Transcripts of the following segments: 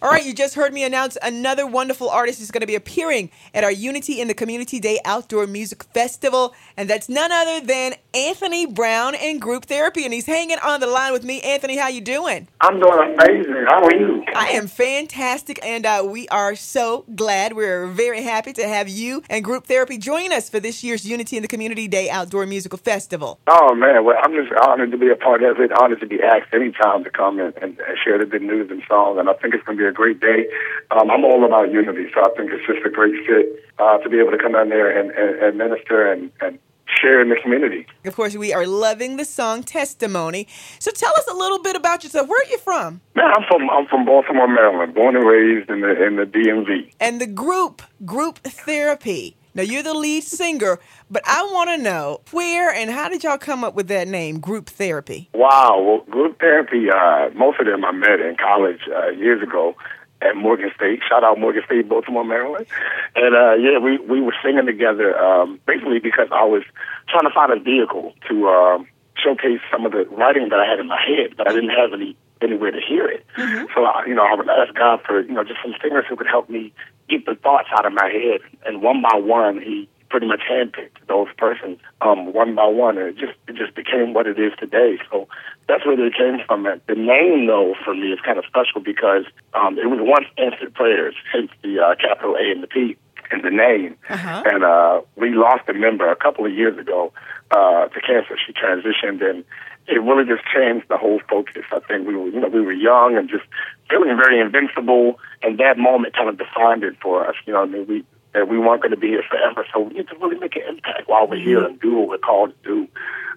All right, you just heard me announce another wonderful artist is going to be appearing at our Unity in the Community Day Outdoor Music Festival, and that's none other than Anthony Brown and Group Therapy, and he's hanging on the line with me. Anthony, how you doing? I'm doing amazing. How are you? I am fantastic, and we are so glad. We're very happy to have you and Group Therapy join us for this year's Unity in the Community Day Outdoor Musical Festival. Oh, man. Well, I'm just honored to be a part of it, honored to be asked anytime to come and share the good news and songs, and I think it's going to be a great day. I'm all about unity, so I think it's just a great fit to be able to come down there and minister and share in the community. Of course, we are loving the song Testimony. So tell us a little bit about yourself. Where are you from? Man, I'm from Baltimore, Maryland, born and raised in the DMV. And the Group Therapy. Now, you're the lead singer, but I want to know where and how did y'all come up with that name, Group Therapy? Wow. Well, Group Therapy, most of them I met in college years ago at Morgan State. Shout out Morgan State, Baltimore, Maryland. And, we were singing together basically because I was trying to find a vehicle to showcase some of the writing that I had in my head, but I didn't have anywhere to hear it. Mm-hmm. So, I would ask God for, just some singers who could help me get the thoughts out of my head. And one by one, he pretty much handpicked those persons one by one, and it just became what it is today. So that's where it came from. The name, though, for me is kind of special because it was once answered prayers, hence the capital A and the P in the name. Uh-huh. And we lost a member a couple of years ago to cancer. She transitioned, and it really just changed the whole focus. I think we were young and just feeling very invincible, and that moment kind of defined it for us. That we weren't going to be here forever, so we need to really make an impact while we're here and do what we're called to do.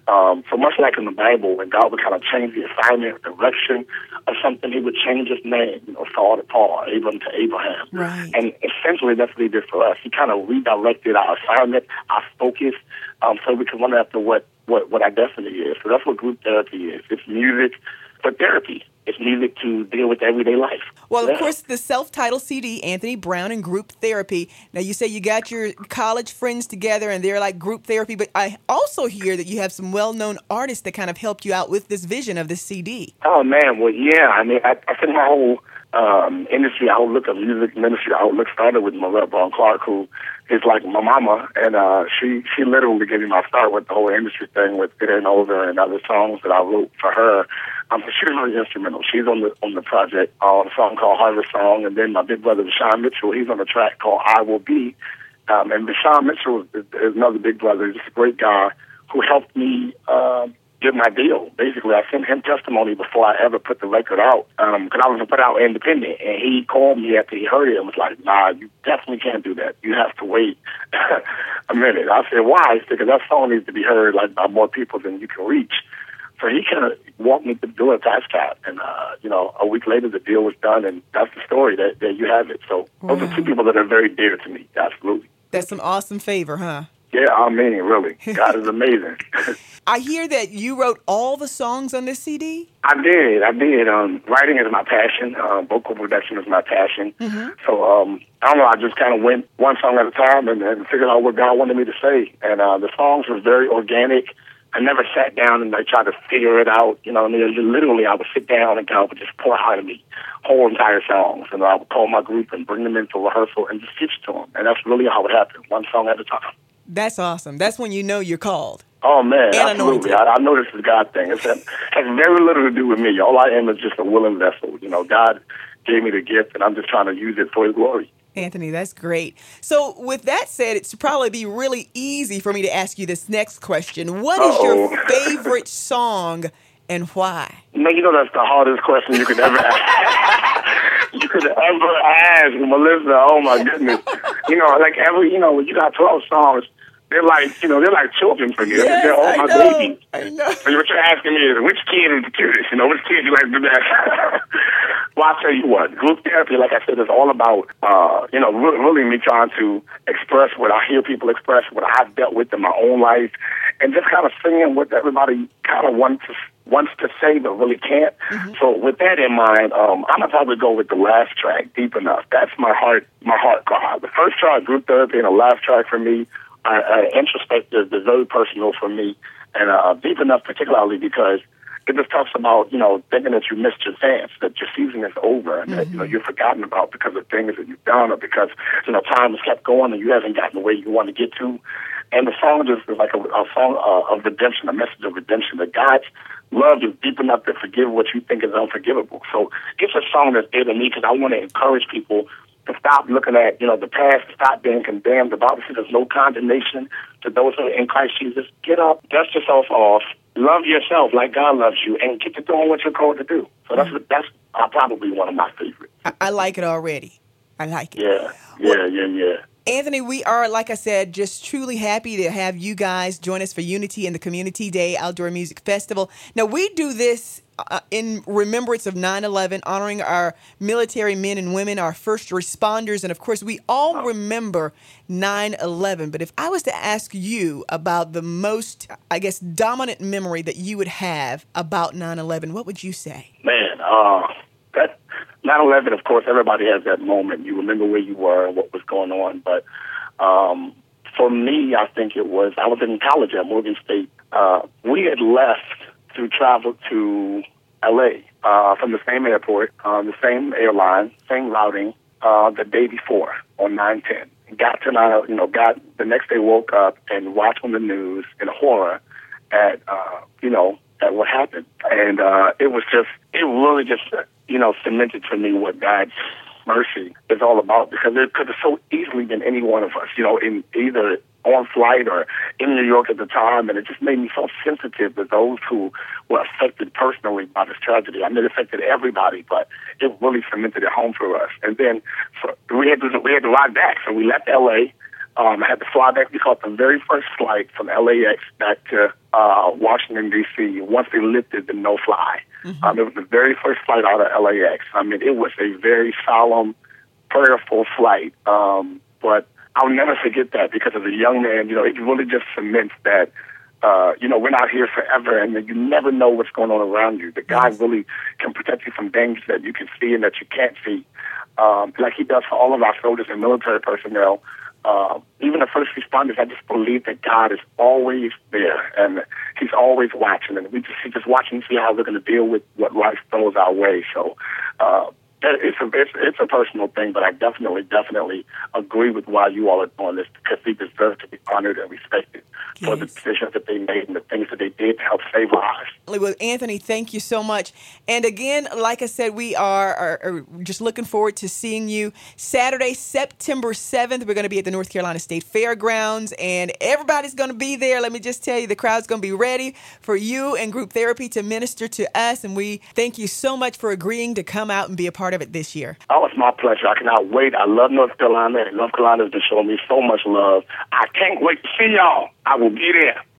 So much like in the Bible, when God would kind of change the assignment, direction of something, he would change his name, Saul to Paul, Abram to Abraham. Right. And essentially that's what he did for us. He kind of redirected our assignment, our focus, so we can run after what our destiny is. So that's what Group Therapy is. It's music for therapy. It's music to deal with everyday life. Well, of course, the self-titled CD, Anthony Brown and Group Therapy. Now, you say you got your college friends together and they're like Group Therapy, but I also hear that you have some well-known artists that kind of helped you out with this vision of this CD. Oh, man. Well, yeah. I mean, I think my whole industry outlook of music ministry outlook started with Marette Braun Clark, who is like my mama, and she literally gave me my start with the whole industry thing with It Ain't Over and other songs that I wrote for her. She's really instrumental. She's on the project, a song called Harvest Song, and then my big brother, Deshaun Mitchell, he's on a track called I Will Be. And Deshaun Mitchell is another big brother. He's just a great guy who helped me get my deal. Basically, I sent him testimony before I ever put the record out, because I was going to put it out independent. And he called me after he heard it and was like, nah, you definitely can't do that. You have to wait a minute. I said, why? He said, because that song needs to be heard by more people than you can reach. So he kind of walked me through the door at ASCAP, and a week later the deal was done, and that's the story that you have it. So those are two people that are very dear to me. Absolutely. That's some awesome favor, huh? Yeah, I mean, really. God is amazing. I hear that you wrote all the songs on this CD? I did. Writing is my passion. Vocal production is my passion. Mm-hmm. So, I don't know, I just kind of went one song at a time and figured out what God wanted me to say. And the songs were very organic. I never sat down and tried to figure it out. Literally, I would sit down and God would just pour out of me whole entire songs. And I would call my group and bring them in for rehearsal and just teach to them. And that's really how it happened, one song at a time. That's awesome. That's when you know you're called. Oh, man, and absolutely. I know this is God's thing. It has very little to do with me. All I am is just a willing vessel. God gave me the gift, and I'm just trying to use it for his glory. Anthony, that's great. So with that said, it should probably be really easy for me to ask you this next question. What is your favorite song and why? No, that's the hardest question you could ever ask. Melissa. Oh, my goodness. When you got 12 songs, they're like children for me. Yes, they're all my babies. I know. So what you're asking me is, which kid is the cutest? Which kid you like the best? Well, I'll tell you what. Group Therapy, like I said, is all about, really me trying to express what I hear people express, what I've dealt with in my own life, and just kind of singing what everybody kind of wants to say but really can't. Mm-hmm. So with that in mind, I'm going to probably go with the last track, Deep Enough. That's my heart cry. The first track, Group Therapy, and the last track for me, introspective, they're very personal for me, and Deep Enough particularly because it just talks about, thinking that you missed your chance, that your season is over, and that, you're forgotten about because of things that you've done or because, time has kept going and you haven't gotten where you want to get to. And the song just is like a song of redemption, a message of redemption, that God's love is deep enough to forgive what you think is unforgivable. So it's a song that's dear to me because I want to encourage people to stop looking at, the past, to stop being condemned. The Bible says there's no condemnation to those who are in Christ Jesus. Get up, dust yourself off, love yourself like God loves you, and get to doing what you're called to do. So that's probably one of my favorites. I like it already. I like it. Yeah. Anthony, we are, like I said, just truly happy to have you guys join us for Unity in the Community Day Outdoor Music Festival. Now, we do this in remembrance of 9/11, honoring our military men and women, our first responders, and of course, we all remember 9/11. But if I was to ask you about the most, dominant memory that you would have about 9/11, what would you say? Man, that 9/11, of course, everybody has that moment. You remember where you were and what was going on. But for me, I think I was in college at Morgan State. We had left to travel to L.A. From the same airport, the same airline, same routing, the day before on 9/10. Got the next day, woke up and watched on the news in horror at what happened. And it really just cemented for me what God's mercy is all about, because it could have so easily been any one of us, in either on flight or in New York at the time, and it just made me so sensitive to those who were affected personally by this tragedy. I mean, it affected everybody, but it really cemented it home for us. And then we had to ride back, so we left L.A., I had to fly back. We caught the very first flight from LAX back to Washington, D.C. once they lifted the no-fly. It was the very first flight out of LAX. I mean, it was a very solemn, prayerful flight. But I'll never forget that, because as a young man, it really just cements that, we're not here forever, and that you never know what's going on around you. That God really can protect you from dangers that you can see and that you can't see, like He does for all of our soldiers and military personnel. Even the first responders, I just believe that God is always there, and He's always watching, and He's just watching to see how we're going to deal with what life throws our way. So it's a personal thing, but I definitely agree with why you all are doing this, because we deserve to be honored and respected for the decisions that they made and the things that they did to help save lives. Well, Anthony, thank you so much. And again, like I said, we are just looking forward to seeing you Saturday, September 7th. We're going to be at the North Carolina State Fairgrounds, and everybody's going to be there. Let me just tell you, the crowd's going to be ready for you and Group Therapy to minister to us. And we thank you so much for agreeing to come out and be a part of it this year. Oh, it's my pleasure. I cannot wait. I love North Carolina, and North Carolina has been showing me so much love. I can't wait to see y'all. I will be there.